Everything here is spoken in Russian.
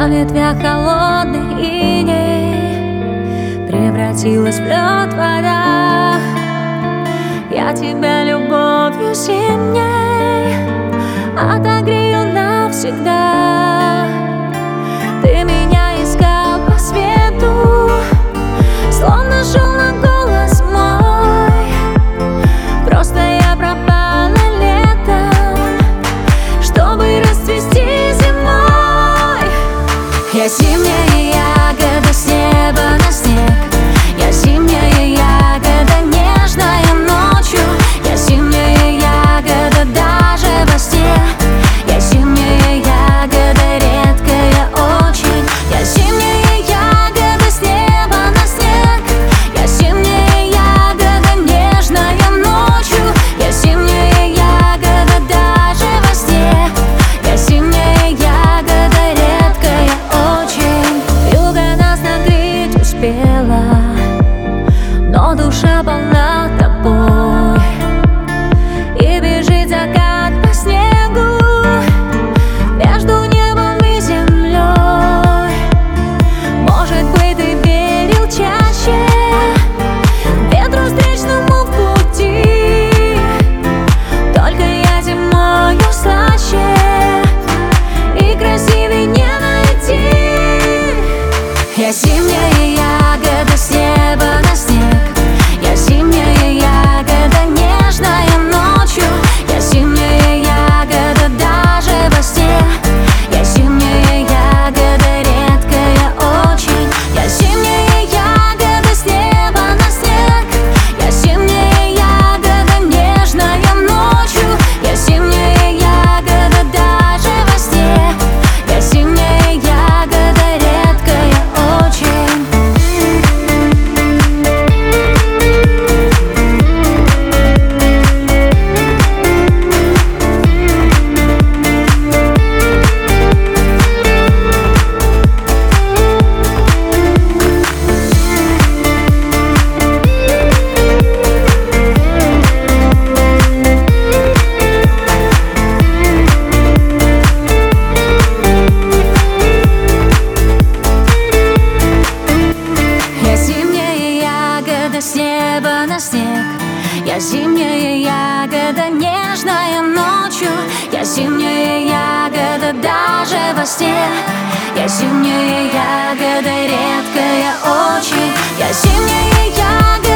На ветвях холодный иней превратилась в лед вода. Я тебя любовью зимней отогрею навсегда. Ты меня искал по свету, словно шел на голос мой. Просто я пропала летом, чтобы расцвести зимой. Я зимняя ягода с неба на снег. Я зимняя ягода, нежная ночью. Я зимняя ягода даже во сне. Я зимняя ягода, редкая очень. Я зимняя ягода с неба на снег. Я зимняя ягода, нежная ночью. Я зимняя ягода даже во сне. Я зимняя ягода, редкая очень. Вьюга нас накрыть успела, но душа полна тобой. И бежит закат по снегу между небом и землей. Может быть, ты верил чаще ветру встречному в пути. Только я зимою слаще и красивей не найти. Я зимняя ягода с неба на снег. Я зимняя ягода, нежная ночью. Я зимняя ягода даже во сне. Я зимняя ягода, редкая очень. Я зимняя ягода с неба на снег. Я зимняя ягода, нежная ночью. Я зимняя ягода даже во сне. Я зимняя ягода, редкая очень. Я зимняя ягода с неба на снег. Я зимняя ягода, нежная ночью. Я зимняя ягода даже во сне. Я зимняя ягода, редкая очень. Я зимняя ягода.